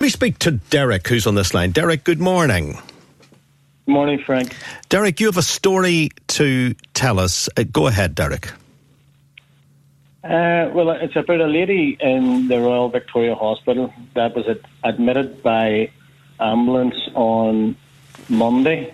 me speak to Derek, who's on this line. Derek, good morning. Good morning, Frank. Derek, you have a story to tell us. Go ahead, Derek. Well, it's about a lady in the Royal Victoria Hospital that was admitted by ambulance on Monday.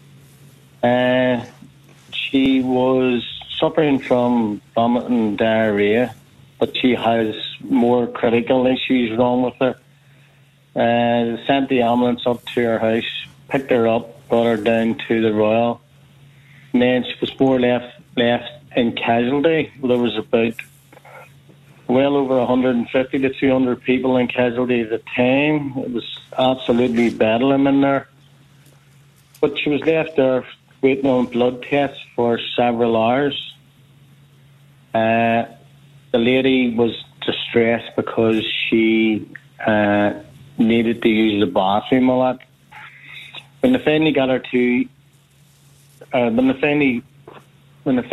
She was suffering from vomiting and diarrhea, but she has more critical issues wrong with her. They sent the ambulance up to her house, picked her up, brought her down to the Royal, and then she was more left in casualty. There was about well over 150 to 200 people in casualty at the time. It was absolutely bedlam in there. But she was left there waiting on blood tests for several hours. The lady was distressed because she needed to use the bathroom a lot. When the family got her to, when the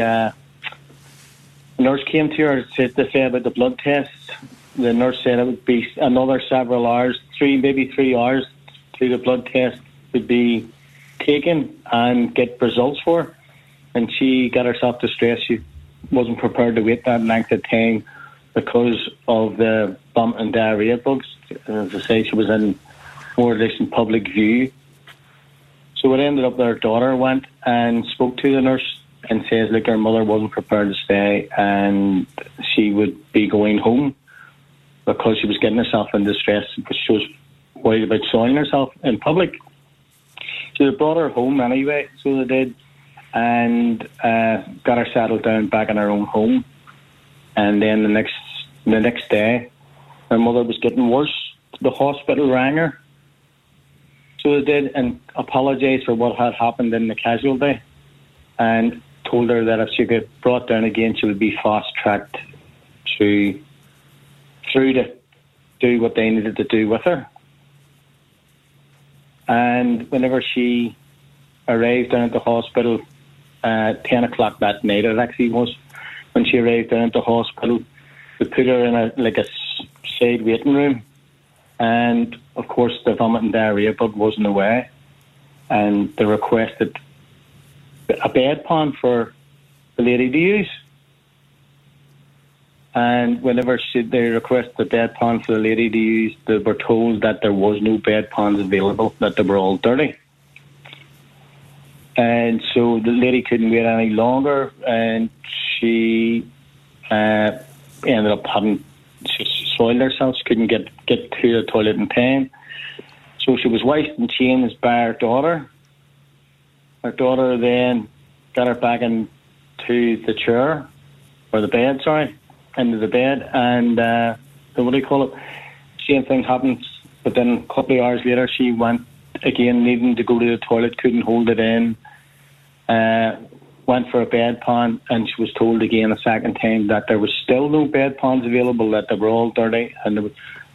nurse came to her to say about the blood tests, the nurse said it would be another several hours, maybe 3 hours, till the blood test would be taken and get results for her. And she got herself distressed. She wasn't prepared to wait that length of time because of the vomit and diarrhea bugs. As I say, she was in more or less in public view. So it ended up that her daughter went and spoke to the nurse and says, look, her mother wasn't prepared to stay and she would be going home because she was getting herself in distress because she was worried about soiling herself in public. So they brought her home anyway, so they did, and got her settled down back in her own home. And then the next day, her mother was getting worse. The hospital rang her. So they did, and apologised for what had happened in the casualty, and told her that if she got brought down again, she would be fast-tracked through to do what they needed to do with her. And whenever she arrived down at the hospital, 10 o'clock that night, it actually was, when she arrived down at the hospital, they put her in a side waiting room. And, of course, the vomit and diarrhea bug wasn't away. And they requested a bedpan for the lady to use. And whenever they requested a bedpan for the lady to use, they were told that there was no bedpans available, that they were all dirty. And so the lady couldn't wait any longer, and she ended up she soiled herself. She couldn't get to the toilet in time. So she was wiped and changed by her daughter. Her daughter then got her back into the chair, or the bed, into the bed, and same thing happened, but then a couple of hours later she went again, needing to go to the toilet, couldn't hold it in, went for a bedpan, and she was told again a second time that there was still no bedpans available, that they were all dirty, and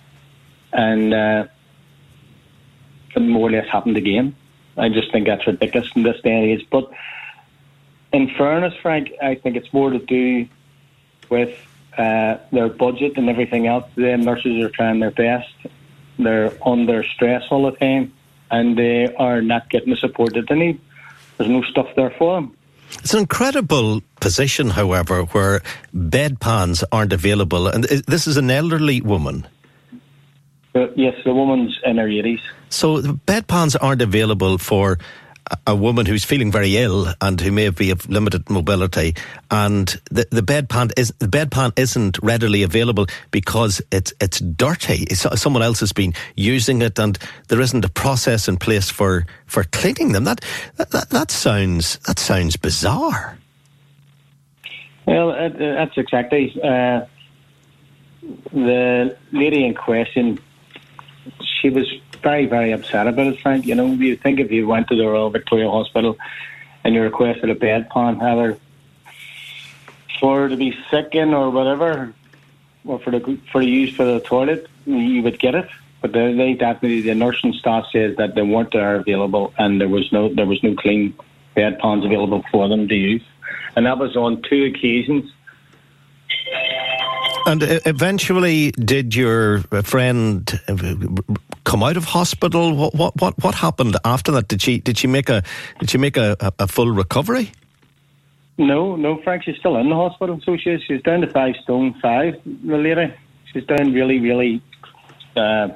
it more or less happened again. I just think that's ridiculous in this day and age. But in fairness, Frank, I think it's more to do with their budget and everything else. The nurses are trying their best. They're under stress all the time, and they are not getting the support that they need. There's no stuff there for them. It's an incredible position, however, where bedpans aren't available. And this is an elderly woman. Yes, the woman's in her 80s. So the bedpans aren't available for a woman who's feeling very ill and who may be of limited mobility, and the bedpan isn't readily available because it's dirty. Someone else has been using it, and there isn't a process in place for cleaning them. That sounds bizarre. Well, that's exactly the lady in question. She was very, very upset about it, Frank. You know, you think if you went to the Royal Victoria Hospital and you requested a bedpan, either for her to be sick in or whatever, or for the use for the toilet, you would get it. But they definitely, the nursing staff says that they weren't there available, and there was no clean bedpans available for them to use, and that was on 2 occasions. And eventually, did your friend come out of hospital? What happened after that? Did she make a full recovery? No, Frank. She's still in the hospital. So she's down to 5 stone 5. The lady, she's down really, really. I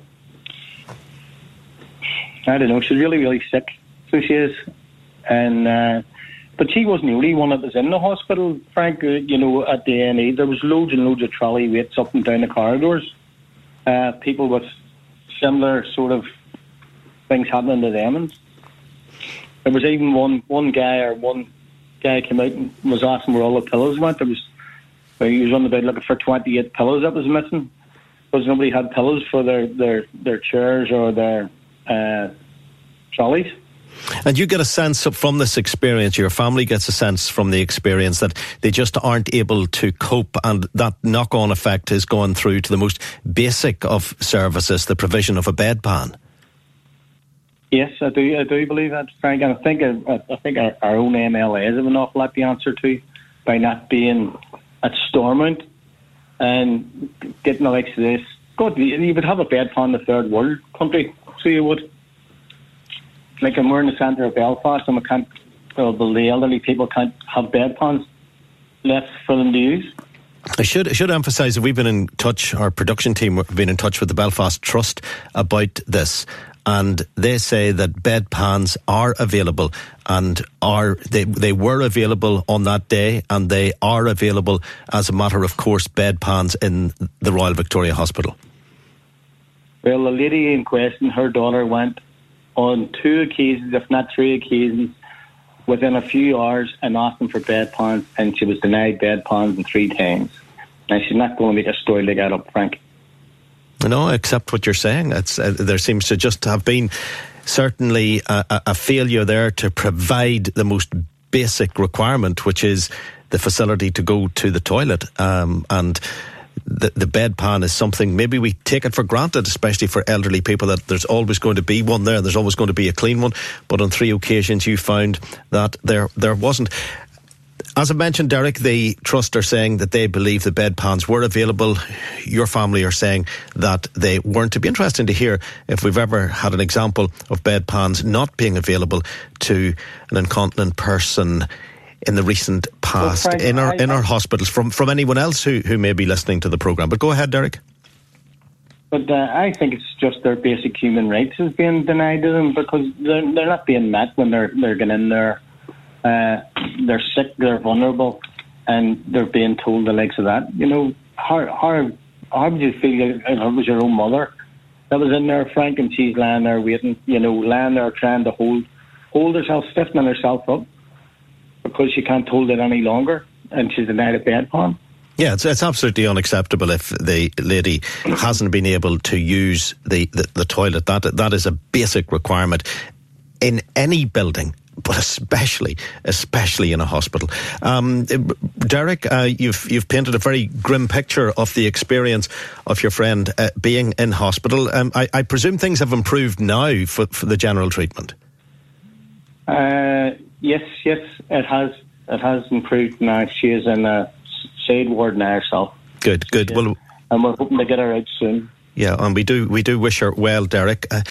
don't know. She's really, really sick. So she is, and. But she wasn't the only one that was in the hospital, Frank. You know, at the A&E, there was loads and loads of trolley waits up and down the corridors. People with similar sort of things happening to them. And there was even one guy came out and was asking where all the pillows went. He was on the bed looking for 28 pillows that was missing because nobody had pillows for their chairs or their trolleys. And you get a sense from this experience, your family gets a sense from the experience that they just aren't able to cope, and that knock-on effect is going through to the most basic of services, the provision of a bedpan. Yes, I do believe that, Frank, and I think our own MLAs have an awful lot to answer to by not being at Stormont and getting the likes of this. God, you would have a bedpan in the third world country, so you would. Like, we're in the centre of Belfast, and the elderly people can't have bedpans left for them to use. I should emphasise that we've been in touch, our production team have been in touch with the Belfast Trust about this, and they say that bedpans are available, and they were available on that day, and they are available as a matter of course, bedpans in the Royal Victoria Hospital. Well, the lady in question, her daughter went on 2 occasions, if not 3 occasions, within a few hours and asked them for bedpans, and she was denied bedpans 3 times. Now, she's not going to make a story like that up, Frank. No, I accept what you're saying. There seems to just have been certainly a failure there to provide the most basic requirement, which is the facility to go to the toilet. And the bedpan is something, maybe we take it for granted, especially for elderly people, that there's always going to be one there, there's always going to be a clean one, but on 3 occasions you found that there wasn't. As I mentioned, Derek, the Trust are saying that they believe the bedpans were available. Your family are saying that they weren't. It'd be interesting to hear if we've ever had an example of bedpans not being available to an incontinent person in the recent past, well, Frank, in our hospitals, from anyone else who may be listening to the programme. But go ahead, Derek. But I think it's just their basic human rights is being denied to them, because they're not being met when they're getting in there. They're sick, they're vulnerable, and they're being told the likes of that. You know, how would you feel if it was your own mother that was in there, Frank, and she's lying there waiting, lying there trying to hold herself, stiffening herself up, because she can't hold it any longer, and she's denied a bedpan. Yeah, it's absolutely unacceptable if the lady hasn't been able to use the toilet. That is a basic requirement in any building, but especially in a hospital. Derek, you've painted a very grim picture of the experience of your friend being in hospital. I presume things have improved now for the general treatment. Yes, it has. It has improved now. She is in a side ward now herself. Good. Well, and we're hoping to get her out soon. Yeah, and we do wish her well, Derek.